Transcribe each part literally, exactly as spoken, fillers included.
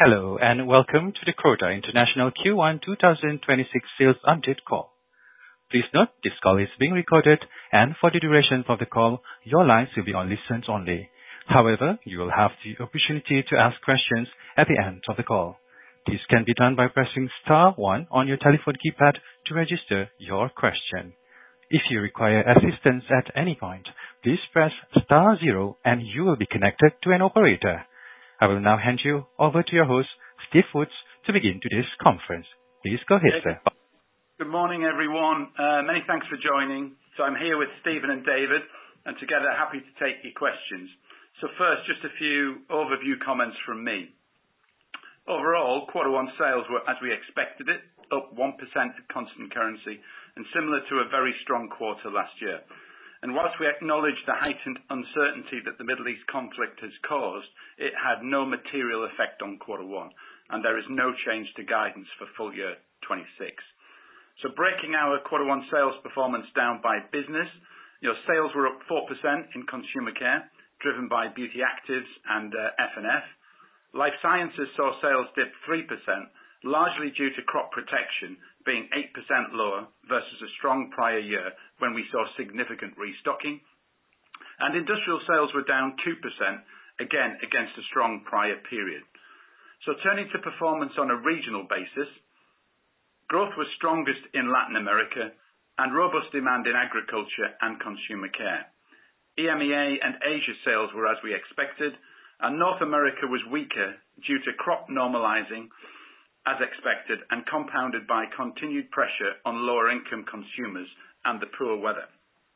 Hello, and welcome to the Croda International Q one twenty twenty-six Sales Update Call. Please note, this call is being recorded, and for the duration of the call, your lines will be on listen only. However, you will have the opportunity to ask questions at the end of the call. This can be done by pressing star one on your telephone keypad to register your question. If you require assistance at any point, please press star zero and you will be connected to an operator. I will now hand you over to your host, Steve Woods, to begin today's conference. Please go ahead, sir. Good morning, everyone. Uh, many thanks for joining. So I'm here with Stephen and David, and together happy to take your questions. So first, just a few overview comments from me. Overall, quarter one sales were as we expected it, up one percent at constant currency, and similar to a very strong quarter last year. And whilst we acknowledge the heightened uncertainty that the Middle East conflict has caused, it had no material effect on quarter one, and there is no change to guidance for full year twenty-six. So breaking our quarter one sales performance down by business, your sales were up four percent in consumer care, driven by beauty actives and uh, F and F. Life sciences saw sales dip three percent, largely due to crop protection being eight percent lower versus a strong prior year when we saw significant restocking. And industrial sales were down two percent, again against a strong prior period. So turning to performance on a regional basis, growth was strongest in Latin America and robust demand in agriculture and consumer care. E M E A and Asia sales were as we expected, and North America was weaker due to crop normalizing as expected and compounded by continued pressure on lower income consumers and the poor weather.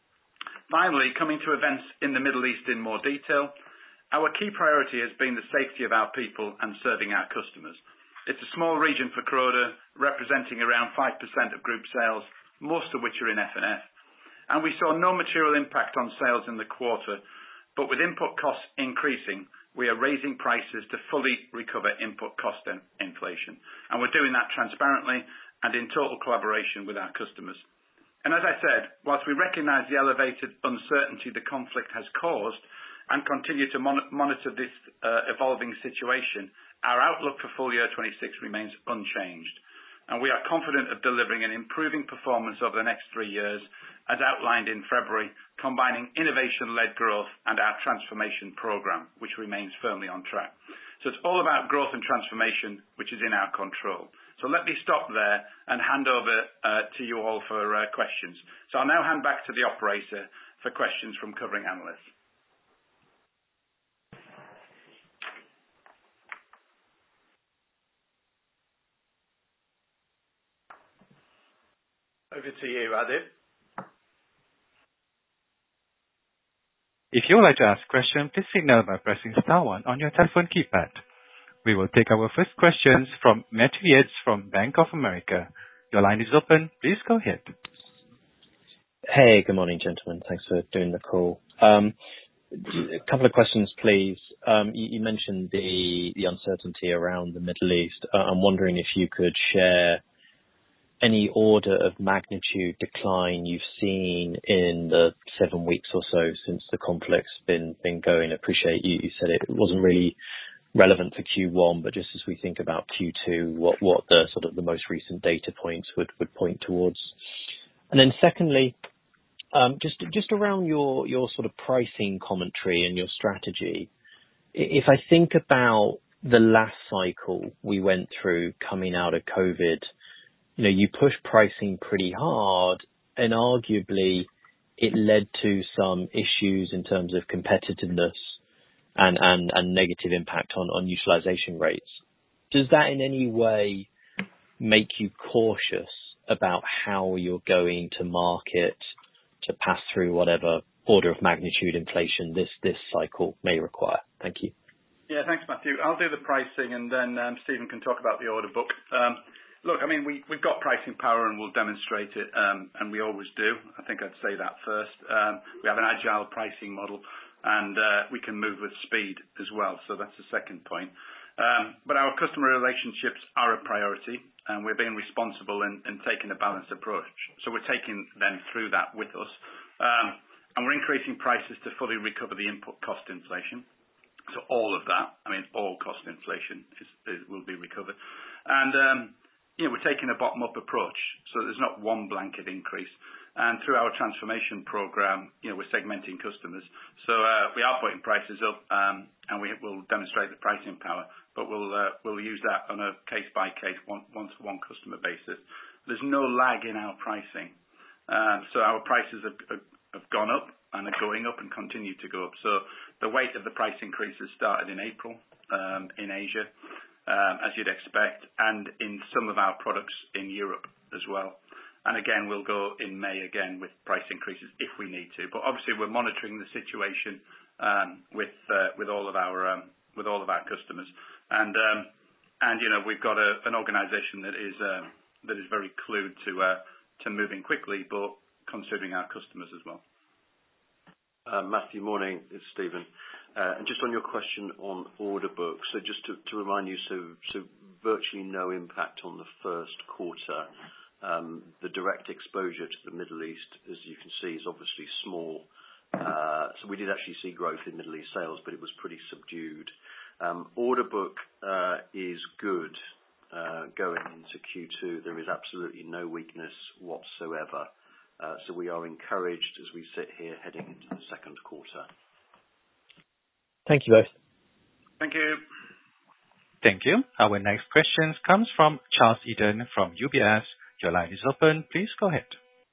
Finally, coming to events in the Middle East in more detail, our key priority has been the safety of our people and serving our customers. It's a small region for Croda, representing around five percent of group sales, most of which are in F and F. And we saw no material impact on sales in the quarter, but with input costs increasing, we are raising prices to fully recover input cost in- inflation. And we're doing that transparently and in total collaboration with our customers. And as I said, whilst we recognise the elevated uncertainty the conflict has caused and continue to mon- monitor this uh, evolving situation, our outlook for full year twenty-six remains unchanged. And we are confident of delivering an improving performance over the next three years, as outlined in February, combining innovation-led growth and our transformation program, which remains firmly on track. So it's all about growth and transformation, which is in our control. So let me stop there and hand over uh, to you all for uh, questions. So I'll now hand back to the operator for questions from covering analysts. Over to you, Adib. If you would like to ask a question, please signal by pressing star one on your telephone keypad. We will take our first questions from Matthew Yates from Bank of America. Your line is open. Please go ahead. Hey, good morning, gentlemen. Thanks for doing the call. Um, a couple of questions, please. Um, you, you mentioned the, the uncertainty around the Middle East. Uh, I'm wondering if you could share any order of magnitude decline you've seen in the seven weeks or so since the conflict's been been going. I appreciate you, you said it wasn't really relevant for Q one, but just as we think about Q two, what, what the sort of the most recent data points would, would point towards. And then secondly, um, just just around your, your sort of pricing commentary and your strategy, if I think about the last cycle we went through coming out of COVID, you know, you pushed pricing pretty hard, and arguably it led to some issues in terms of competitiveness and, and, and negative impact on, on utilization rates. Does that in any way make you cautious about how you're going to market to pass through whatever order of magnitude inflation this, this cycle may require? Thank you. Yeah, thanks, Matthew. I'll do the pricing, and then um, Stephen can talk about the order book. Um, Look, I mean, we, we've got pricing power and we'll demonstrate it, um, and we always do. I think I'd say that first. Um, we have an agile pricing model, and uh, we can move with speed as well. So that's the second point. Um, but our customer relationships are a priority, and we're being responsible and, and taking a balanced approach. So we're taking them through that with us. Um, and we're increasing prices to fully recover the input cost inflation. So all of that, I mean, all cost inflation is, is, will be recovered. And, um, you know, we're taking a bottom-up approach, so there's not one blanket increase. And through our transformation program, you know, we're segmenting customers. So uh, we are putting prices up, um, and we will demonstrate the pricing power, but we'll uh, we'll use that on a case-by-case, one, one-to-one customer basis. There's no lag in our pricing. Um, so our prices have, have, have gone up and are going up and continue to go up. So the weight of the price increases started in April um, in Asia, um, as you'd expect, and in some of our products in Europe as well. And again, we'll go in May again with price increases if we need to. But obviously, we're monitoring the situation um, with uh, with all of our um, with all of our customers, and um, and you know we've got a, an organisation that is uh, that is very clued to uh, to moving quickly, but considering our customers as well. Uh, Matthew, morning. It's Stephen. Uh, and just on your question on order books, so just to, to remind you, so so virtually no impact on the first quarter. Um, the direct exposure to the Middle East, as you can see, is obviously small. Uh, so we did actually see growth in Middle East sales, but it was pretty subdued. Um, order book uh, is good uh, going into Q two. There is absolutely no weakness whatsoever. Uh, so we are encouraged as we sit here heading into the second quarter. Thank you both. Thank you. Thank you. Our next question comes from Charles Eden from U B S. Your line is open. Please go ahead.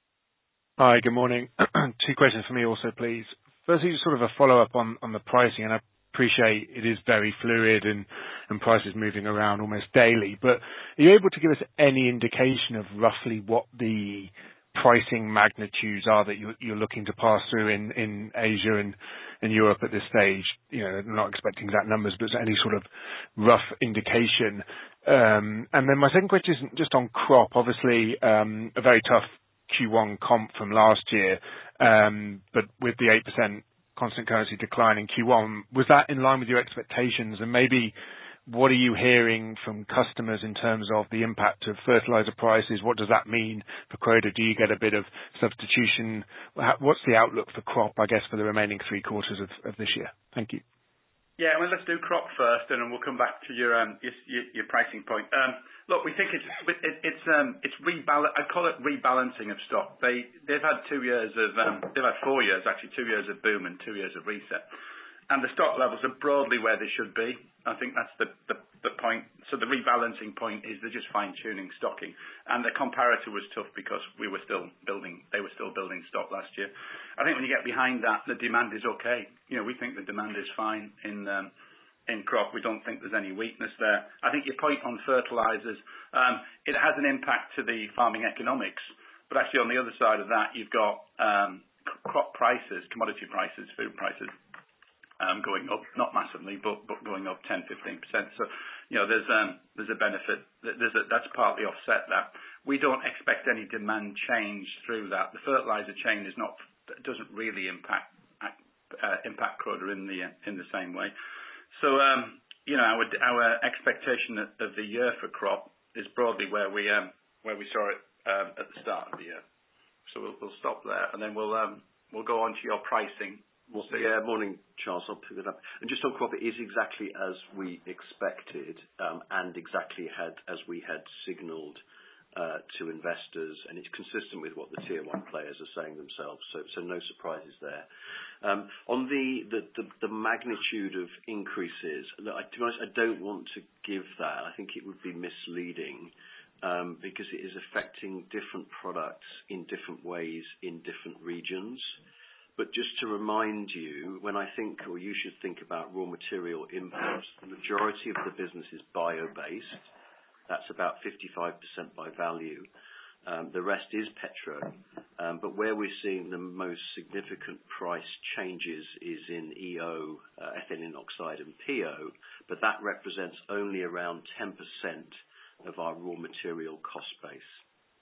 Hi, good morning. Two questions for me also, please. Firstly, just sort of a follow-up on on the pricing, and I appreciate it is very fluid and and prices moving around almost daily. But are you able to give us any indication of roughly what the pricing magnitudes are that you're you're looking to pass through in in Asia and and Europe at this stage? You know, I'm not expecting exact numbers, but any sort of rough indication. Um, and then my second question is just on crop. Obviously, um, a very tough Q one comp from last year, um, but with the eight percent constant currency decline in Q one, was that in line with your expectations? And maybe what are you hearing from customers in terms of the impact of fertilizer prices? What does that mean for Croda? Do you get a bit of substitution? What's the outlook for crop, I guess, for the remaining three quarters of, of this year? Thank you. Yeah, well, let's do crop first, and then we'll come back to your um, your, your, your pricing point. Um, look, we think it's it, it's um, it's rebalance. I call it rebalancing of stock. They they've had two years of um, they've had four years actually, two years of boom and two years of reset, and the stock levels are broadly where they should be. I think that's the, the, the point. So the rebalancing point is they're just fine-tuning stocking. And the comparator was tough because we were still building, they were still building stock last year. I think when you get behind that, the demand is okay. You know, we think the demand is fine in um, in crop. We don't think there's any weakness there. I think your point on fertilizers, um, it has an impact to the farming economics. But actually on the other side of that, you've got um, crop prices, commodity prices, food prices, Um, going up, not massively, but but going up ten, fifteen percent. So, you know, there's um, there's a benefit. There's a, that's partly offset that. We don't expect any demand change through that. The fertilizer chain is not doesn't really impact uh, impact Croda in the in the same way. So, um, you know, our our expectation of the year for crop is broadly where we um, where we saw it um, at the start of the year. So we'll, we'll stop there, and then we'll um, we'll go on to your pricing. Well, so yeah, morning, Charles. I'll pick it up. And just on crop, it is exactly as we expected, um, and exactly had as we had signalled uh, to investors, and it's consistent with what the tier one players are saying themselves. So, so no surprises there. Um, on the, the, the, the magnitude of increases, look, I, to be honest, I don't want to give that. I think it would be misleading. Um, because it is affecting different products in different ways in different regions. But just to remind you, when I think, or you should think about raw material inputs, the majority of the business is bio-based. That's about fifty-five percent by value. Um, the rest is petro. Um, but where we're seeing the most significant price changes is in E O, uh, ethylene oxide, and P O. But that represents only around ten percent of our raw material cost base.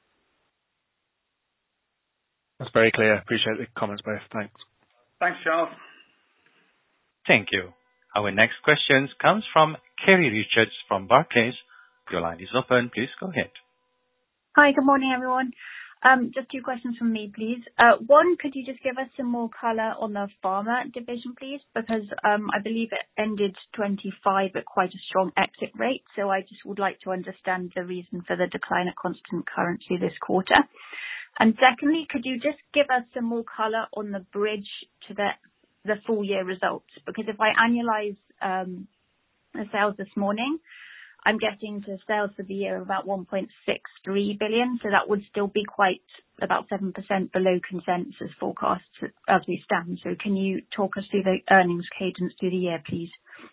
That's very clear. Appreciate the comments both. Thanks. Thanks, Charles. Thank you. Our next question comes from Kerry Richards from Barclays. Your line is open. Please go ahead. Hi, good morning, everyone. Um, Just two questions from me, please. Uh, One, could you just give us some more color on the pharma division, please? Because um, I believe it ended twenty-five at quite a strong exit rate, so I just would like to understand the reason for the decline at constant currency this quarter. And secondly, could you just give us some more color on the bridge to the the full year results? Because if I annualize um, the sales this morning, I'm getting to sales for the year of about one point six three billion, so that would still be quite about seven percent below consensus forecasts as we stand. So can you talk us through the earnings cadence through the year, please?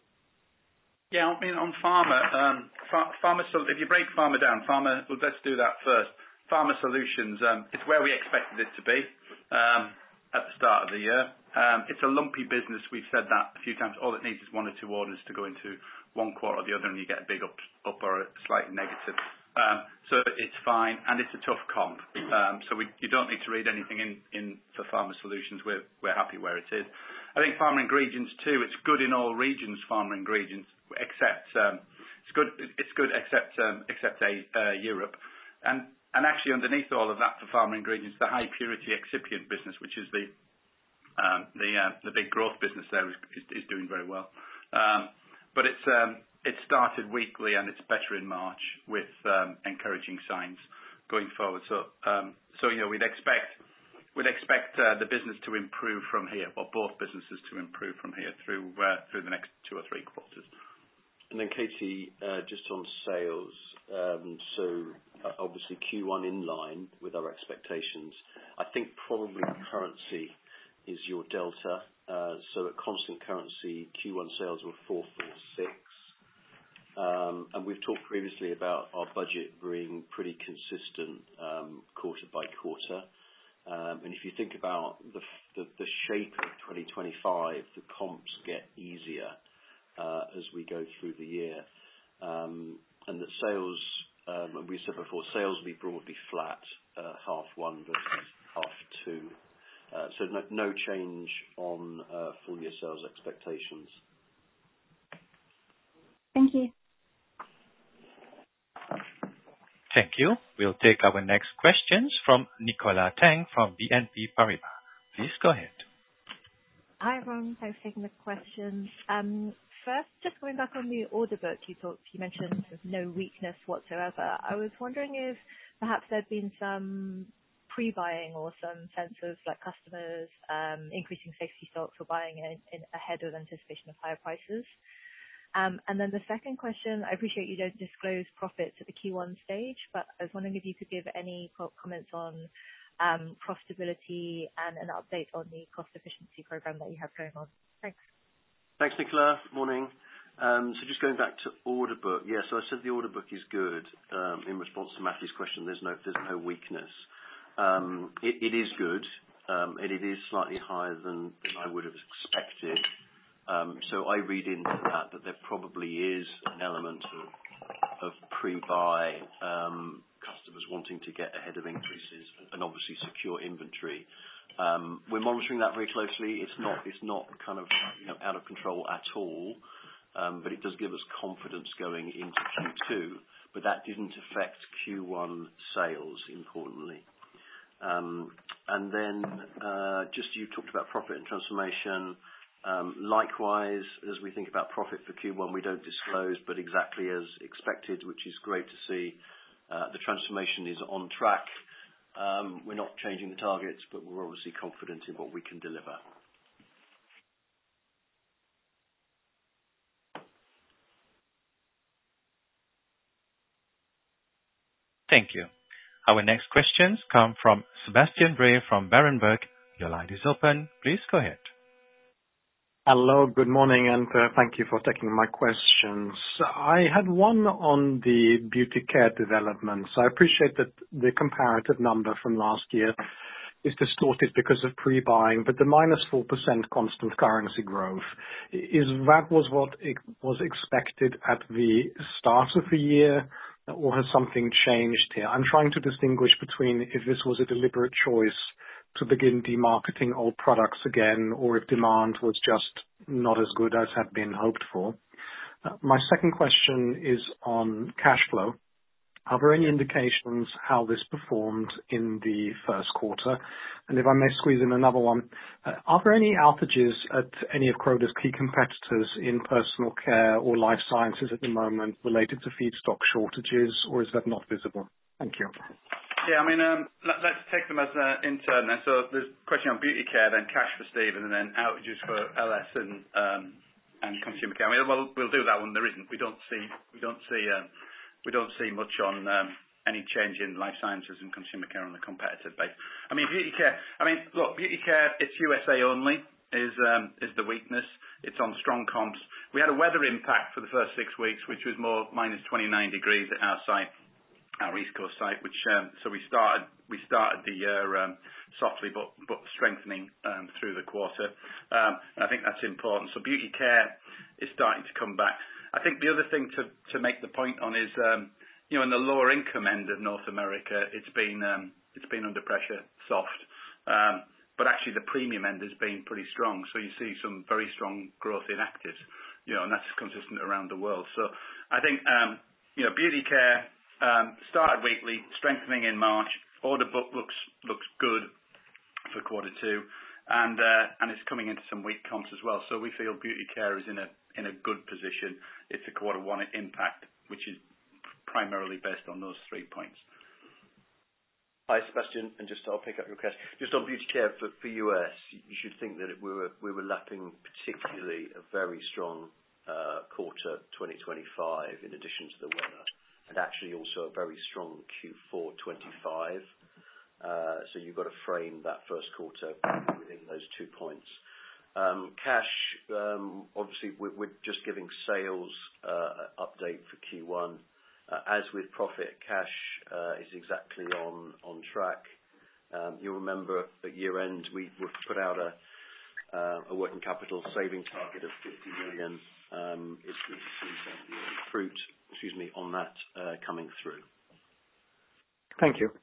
Yeah, I mean, on pharma, um, ph- pharma. So if you break pharma down, pharma. Well, let's do that first. Pharma Solutions, um, it's where we expected it to be um, at the start of the year. Um, it's a lumpy business. We've said that a few times. All it needs is one or two orders to go into one quarter or the other, and you get a big up, up or a slight negative. Um, so it's fine, and it's a tough comp. Um, so we, you don't need to read anything in, in for Pharma Solutions. We're we're happy where it is. I think Pharma Ingredients too. It's good in all regions. Pharma Ingredients, except um, it's good. It's good except um, except a, uh, Europe, and and actually underneath all of that for Pharma Ingredients, the high purity excipient business, which is the um, the uh, the big growth business there, is, is, is doing very well. Um, But it's um, it started weakly and it's better in March with um, encouraging signs going forward. So um, so you know we'd expect we'd expect uh, the business to improve from here, or both businesses to improve from here through uh, through the next two or three quarters. And then Katie, uh, just on sales. Um, so uh, obviously Q one in line with our expectations. I think probably currency is your delta. Uh, so at constant currency, Q one sales were four forty-six. Um, and we've talked previously about our budget being pretty consistent um, quarter by quarter. Um, and if you think about the, the, the shape of twenty twenty-five, the comps get easier uh, as we go through the year. Um, and that sales, um, and we said before, sales will be broadly flat, uh, half one versus half two. Uh, so no, no change on uh, full year sales expectations. Thank you. Thank you. We'll take our next questions from Nicola Tang from B N P Paribas. Please go ahead. Hi, everyone. Thanks for taking the questions. Um, First, just going back on the order book, you talked, you mentioned there's no weakness whatsoever. I was wondering if perhaps there'd been some pre-buying or some sense of like customers um, increasing safety stocks or buying in, in ahead of anticipation of higher prices. Um, and then the second question, I appreciate you don't disclose profits at the Q one stage, but I was wondering if you could give any comments on um, profitability and an update on the cost efficiency program that you have going on. Thanks. Thanks, Nicola. Morning. Um, so just going back to order book. Yeah, so I said the order book is good. Um, in response to Matthew's question, there's no there's no weakness. Um, it, it is good, um, and it is slightly higher than, than I would have expected. Um, so I read into that that there probably is an element of, of pre-buy, um, customers wanting to get ahead of increases and obviously secure inventory. Um, we're monitoring that very closely. It's not it's not kind of you know out of control at all, um, but it does give us confidence going into Q two. But that didn't affect Q one sales, importantly. Um, and then uh, just you talked about profit and transformation. Um, likewise, as we think about profit for Q one, we don't disclose, but exactly as expected, which is great to see. Uh, the transformation is on track. Um, we're not changing the targets, but we're obviously confident in what we can deliver. Thank you. Our next questions come from Sebastian Bray from Berenberg. Your line is open. Please go ahead. Hello, good morning, and uh, thank you for taking my questions. I had one on the Beauty Care developments. I appreciate that the comparative number from last year is distorted because of pre-buying, but the minus four percent constant currency growth, is that was what it was expected at the start of the year, or has something changed here? I'm trying to distinguish between if this was a deliberate choice to begin demarketing old products again, or if demand was just not as good as had been hoped for. Uh, my second question is on cash flow. Are there any indications how this performed in the first quarter? And if I may squeeze in another one, uh, are there any outages at any of Croda's key competitors in personal care or life sciences at the moment related to feedstock shortages, or is that not visible? Thank you. Yeah, I mean, um, let, let's take them as uh, in turn then. So there's a question on beauty care, then cash for Stephen, and then outages for L S and um, and consumer care. I mean, well, we'll do that one. There isn't. We don't see we don't see um, we don't see much on um, any change in life sciences and consumer care on the competitive base. I mean, beauty care. I mean, look, beauty care. It's U S A only. Is um, is the weakness. It's on strong comps. We had a weather impact for the first six weeks, which was more minus twenty-nine degrees at our site. Our East Coast site, which um, so we started we started the year um, softly but but strengthening um, through the quarter, um, and I think that's important. So beauty care is starting to come back. I think the other thing to to make the point on is um, you know in the lower income end of North America, it's been um, it's been under pressure, soft, um, but actually the premium end has been pretty strong. So you see some very strong growth in actives, you know, and that's consistent around the world. So I think um, you know beauty care. Um, started weakly, strengthening in March. Order book looks looks good for quarter two, and uh, and it's coming into some weak comps as well. So we feel beauty care is in a in a good position. It's a quarter one impact, which is primarily based on those three points. Hi, Sebastian, and just I'll pick up your question. Just on beauty care for, for U S, you should think that it, we were we were lapping particularly a very strong uh, quarter twenty twenty-five in addition to the weather. And actually also a very strong Q four twenty-five. Uh, so you've got to frame that first quarter within those two points. Um, cash, um, obviously we're, we're just giving sales uh, update for Q one. Uh, as with profit, cash uh, is exactly on, on track. Um, you'll remember at year end we, we put out a, uh, a working capital saving target of fifty million. Um, it's good to see some of the fruit excuse me, on that uh, coming through. Thank you.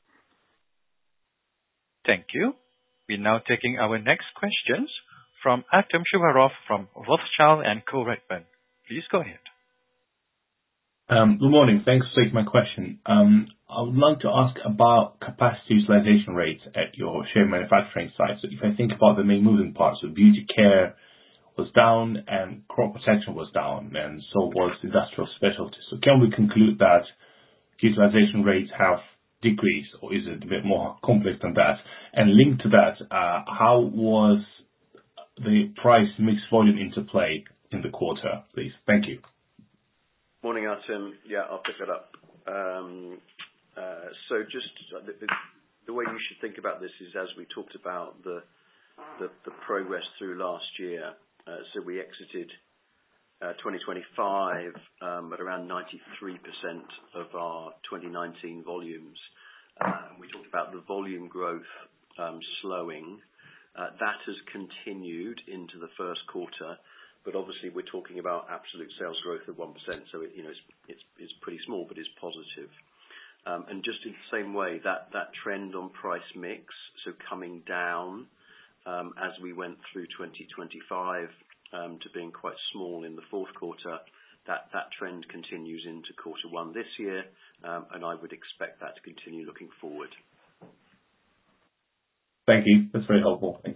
Thank you. We're now taking our next questions from Artem Shuvarov from Rothschild and Co Redburn. Please go ahead. Um, good morning. Thanks for taking my question. Um, I would like to ask about capacity utilization rates at your shared manufacturing sites. So if I think about the main moving parts, so beauty care was down and crop protection was down, and so was industrial specialties. So can we conclude that utilization rates have decreased, or is it a bit more complex than that? And linked to that, uh, how was the price mix volume interplay in the quarter, please? Thank you. Morning, Artem. Yeah, I'll pick that up. Um, uh, so just uh, the, the way you should think about this is as we talked about the the, the progress through last year. Uh, so we exited uh, twenty twenty-five um, at around ninety-three percent of our twenty nineteen volumes. Uh, and we talked about the volume growth um, slowing. Uh, that has continued into the first quarter, but obviously we're talking about absolute sales growth of one percent, so it, you know, it's, it's, it's pretty small, but it's positive. Um, and just in the same way, that, that trend on price mix, so coming down, Um, as we went through twenty twenty-five um, to being quite small in the fourth quarter, that, that trend continues into quarter one this year, um, and I would expect that to continue looking forward. Thank you. That's very helpful. Thanks.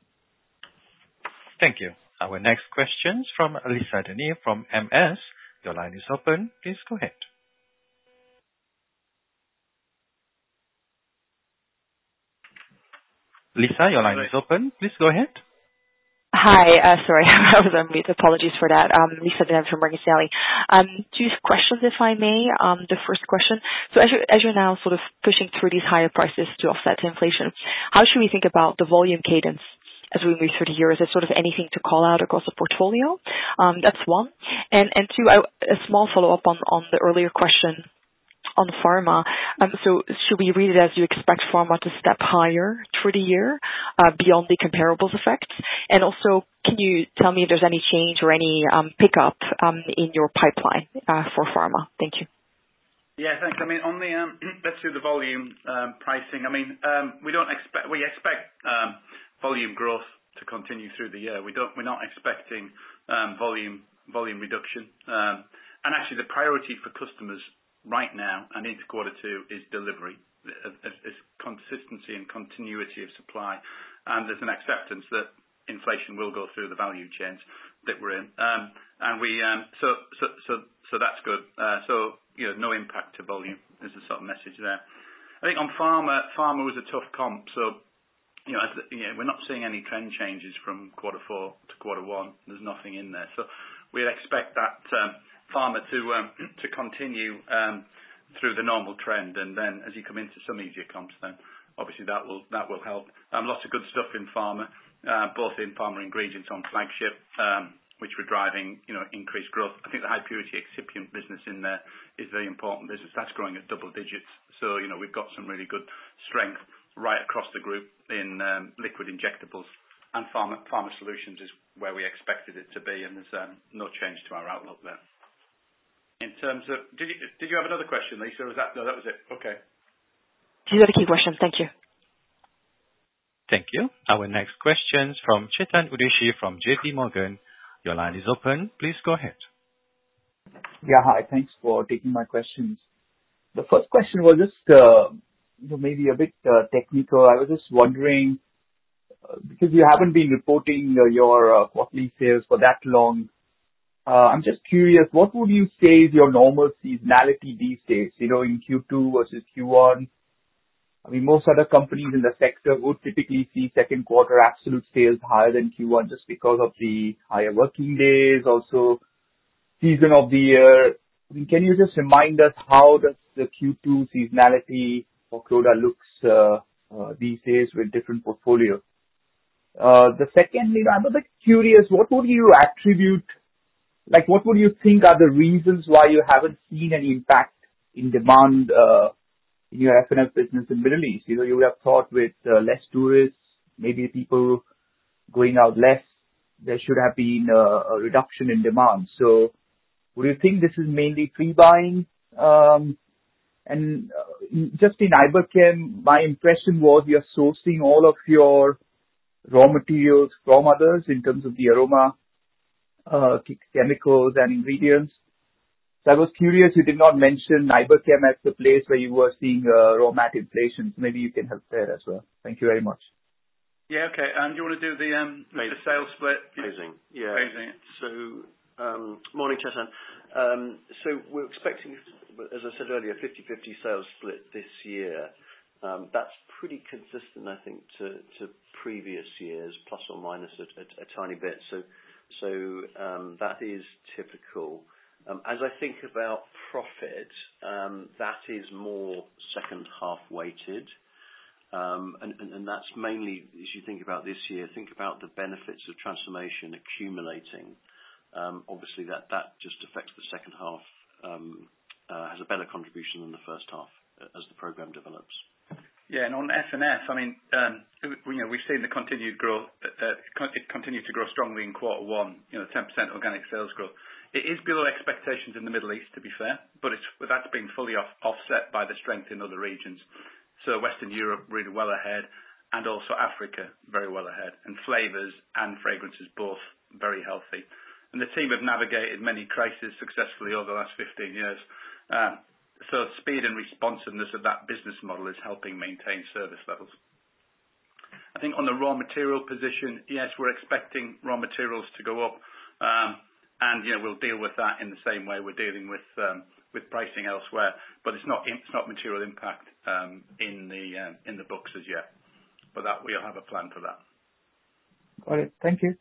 Thank you. Our next question is from Lisa De Neve from M S. Your line is open. Please go ahead. Lisa, your line is open. Please go ahead. Hi. uh Sorry, I was on mute. Apologies for that. Um, Lisa De Neve from Morgan Stanley. Um, Two questions, if I may. Um, The first question, so as you're as you're now sort of pushing through these higher prices to offset inflation, how should we think about the volume cadence as we move through the year? Is there sort of anything to call out across the portfolio? Um, That's one. And and two, I- a small follow-up on on the earlier question on pharma. Um, so should we read it as you expect pharma to step higher through the year uh, beyond the comparables effects? And also, can you tell me if there's any change or any um, pickup um, in your pipeline uh, for pharma? Thank you. Yeah, thanks. I mean, on the um, let's do the volume um, pricing. I mean, um, we don't expect we expect um, volume growth to continue through the year. We don't. We're not expecting um, volume volume reduction. Um, and actually, the priority for customers right now and into quarter two is delivery. Is consistency and continuity of supply, and there's an acceptance that inflation will go through the value chains that we're in, um, and we um, so so so so that's good. Uh, so you know, no impact to volume is the sort of message there. I think on pharma, pharma was a tough comp. So you know, as the, you know, we're not seeing any trend changes from quarter four to quarter one. There's nothing in there, so we expect that um, pharma to um, to continue. Um, through the normal trend, and then as you come into some easier comps, then obviously that will that will help. Um, lots of good stuff in pharma, uh, both in pharma ingredients on flagship, um, which were driving you know increased growth. I think the high purity excipient business in there is very important business. That's growing at double digits. So you know we've got some really good strength right across the group in um, liquid injectables, and pharma pharma solutions is where we expected it to be, and there's um, no change to our outlook there. In terms of, did you did you have another question, Lisa? Or was that no? That was it. Okay. These are the key questions. Thank you. Thank you. Our next question is from Chetan Udeshi from J P Morgan. Your line is open. Please go ahead. Yeah, hi. Thanks for taking my questions. The first question was just uh, you know maybe a bit uh, technical. I was just wondering uh, because you haven't been reporting uh, your uh, quarterly sales for that long. Uh, I'm just curious, what would you say is your normal seasonality these days, you know, in Q two versus Q one? I mean, most other companies in the sector would typically see second quarter absolute sales higher than Q one just because of the higher working days, also season of the year. I mean, can you just remind us how does the Q two seasonality for Croda looks uh, uh, these days with different portfolios? Uh, the second, you know, I'm a bit curious, what would you attribute Like, what would you think are the reasons why you haven't seen any impact in demand uh, in your F and F business in Middle East? You know, you would have thought with uh, less tourists, maybe people going out less, there should have been uh, a reduction in demand. So, would you think this is mainly pre-buying? Um, and uh, just in Iberchem, my impression was you're sourcing all of your raw materials from others in terms of the aroma Uh, chemicals and ingredients. So I was curious, you did not mention Iberchem as the place where you were seeing uh, raw mat inflation. So maybe you can help there as well. Thank you very much. Yeah, okay. And do you want to do the um the sales split? Phasing. Yeah. Phasing. So, um, morning, Chetan. Um, so we're expecting, as I said earlier, fifty-fifty sales split this year. Um, that's pretty consistent, I think, to, to previous years, plus or minus a, a, a tiny bit. So. So um, that is typical. Um, as I think about profit, um, that is more second half weighted. Um, and, and, and that's mainly, as you think about this year, think about the benefits of transformation accumulating. Um, obviously, that, that just affects the second half, um, uh, has a better contribution than the first half uh, as the program develops. Yeah, and on F and F, I mean, um, you know, we've seen the continued growth. Uh, it continued to grow strongly in quarter one. You know, ten percent organic sales growth. It is below expectations in the Middle East, to be fair, but it's that's been fully off, offset by the strength in other regions. So Western Europe really well ahead, and also Africa very well ahead, and flavors and fragrances both very healthy. And the team have navigated many crises successfully over the last fifteen years. Um, So speed and responsiveness of that business model is helping maintain service levels. I think on the raw material position, yes, we're expecting raw materials to go up, um, and you know we'll deal with that in the same way we're dealing with um, with pricing elsewhere. But it's not it's not material impact um, in the um, in the books as yet. But that we'll have a plan for that. Got it. Thank you.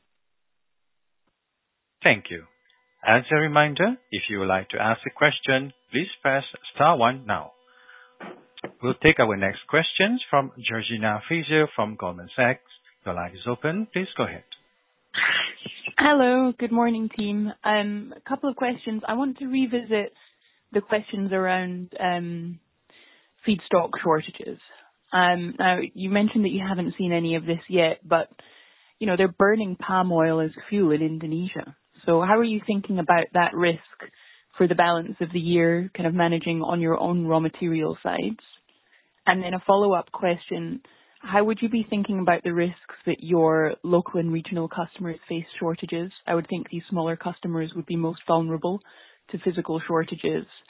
Thank you. As a reminder, if you would like to ask a question, please press star one now. We'll take our next questions from Georgina Fraser from Goldman Sachs. Your line is open. Please go ahead. Hello. Good morning, team. Um, a couple of questions. I want to revisit the questions around um, feedstock shortages. Um, now, you mentioned that you haven't seen any of this yet, but you know they're burning palm oil as fuel in Indonesia. So how are you thinking about that risk for the balance of the year, kind of managing on your own raw material sides? And then a follow-up question, how would you be thinking about the risks that your local and regional customers face shortages? I would think these smaller customers would be most vulnerable to physical shortages.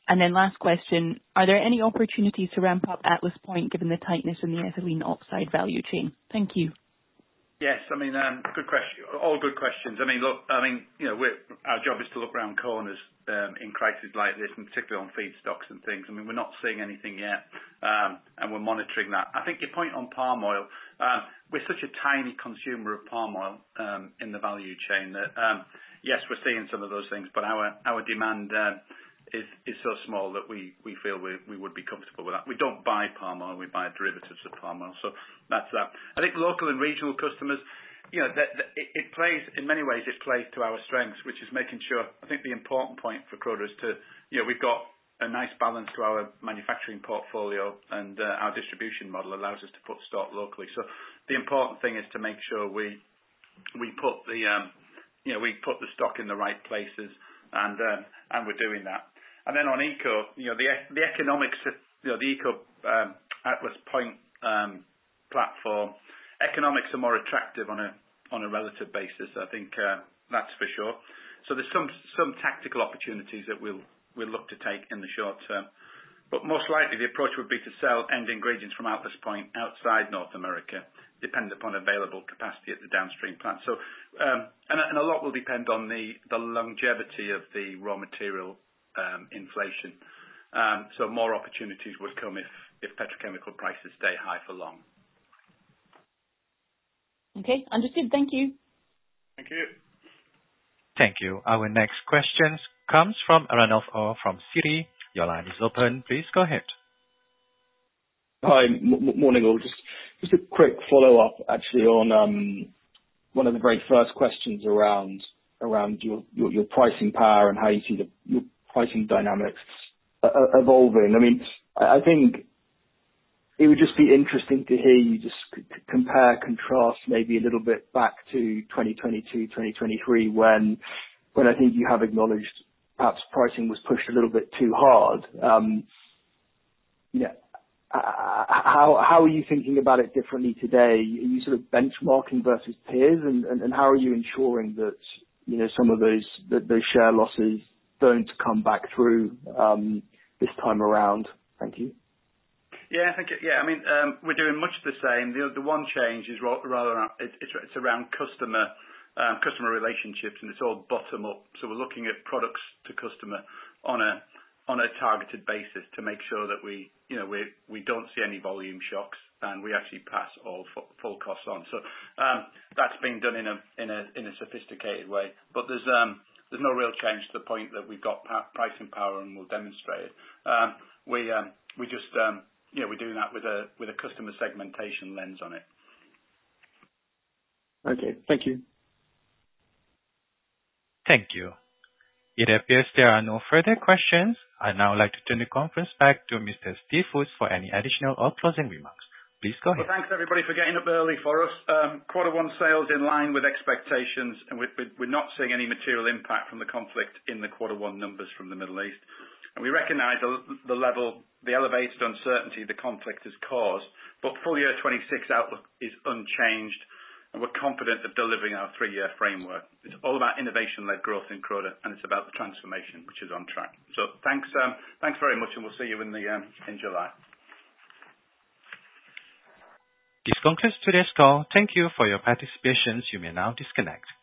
And then last question, are there any opportunities to ramp up Atlas Point given the tightness in the ethylene oxide value chain? Thank you. Yes, I mean, um, good question. All good questions. I mean, look, I mean, you know, we're, our job is to look round corners um, in crises like this, and particularly on feedstocks and things. I mean, we're not seeing anything yet, um, and we're monitoring that. I think your point on palm oil, um, we're such a tiny consumer of palm oil um, in the value chain that, um, yes, we're seeing some of those things, but our our demand uh, is is so small that we we feel we we would be comfortable with that. We don't buy palm oil, we buy derivatives of palm oil. So that's that. I think local and regional customers, you know, that, that it, it plays, in many ways, it plays to our strengths, which is making sure, I think the important point for Croda is to, you know, we've got a nice balance to our manufacturing portfolio, and uh, our distribution model allows us to put stock locally. So the important thing is to make sure we we put the, um, you know, we put the stock in the right places, and um, and we're doing that. And then on Eco, you know, the the economics, you know, the Eco um, Atlas Point um, platform, economics are more attractive on a on a relative basis. I think uh, that's for sure. So there's some some tactical opportunities that we'll we'll look to take in the short term, but most likely the approach would be to sell end ingredients from Atlas Point outside North America, dependent upon available capacity at the downstream plant. So um, and, and a lot will depend on the the longevity of the raw material Um, inflation. Um, so more opportunities would come if, if petrochemical prices stay high for long. Okay, understood. Thank you. Thank you. Thank you. Our next question comes from Ranulf Orr from Citi. Your line is open. Please go ahead. Hi, m- morning all. Just, just a quick follow-up actually on um, one of the very first questions around around your, your, your pricing power and how you see the your pricing dynamics uh, evolving. I mean, I think it would just be interesting to hear you just c- compare, contrast maybe a little bit back to twenty twenty-two, twenty twenty-three when when I think you have acknowledged perhaps pricing was pushed a little bit too hard. Um, yeah, how how are you thinking about it differently today? Are you sort of benchmarking versus peers, and, and, and how are you ensuring that you know some of those that those share losses don't come back through um, this time around? Thank you. Yeah, I think it, yeah. I mean, um, we're doing much the same. The the one change is rather it's it's, it's around customer um, customer relationships, and it's all bottom up. So we're looking at products to customer on a on a targeted basis to make sure that we you know we we don't see any volume shocks, and we actually pass all full, full costs on. So um, that's being done in a in a in a sophisticated way. But there's um. There's no real change to the point that we've got pricing power and we'll demonstrate it. Um, we um, we just um, you know we're doing that with a with a customer segmentation lens on it. Okay, thank you. Thank you. It appears there are no further questions. I'd now like to turn the conference back to Mister Steve Foots for any additional or closing remarks. Please go ahead. Well, thanks everybody for getting up early for us. Um, quarter one sales in line with expectations, and we're, we're not seeing any material impact from the conflict in the quarter one numbers from the Middle East. And we recognise the, the level, the elevated uncertainty the conflict has caused, but full year twenty-six outlook is unchanged, and we're confident of delivering our three-year framework. It's all about innovation-led growth in Croda, and it's about the transformation, which is on track. So thanks, um, thanks very much, and we'll see you in the um, in July. This concludes today's call. Thank you for your participation. You may now disconnect.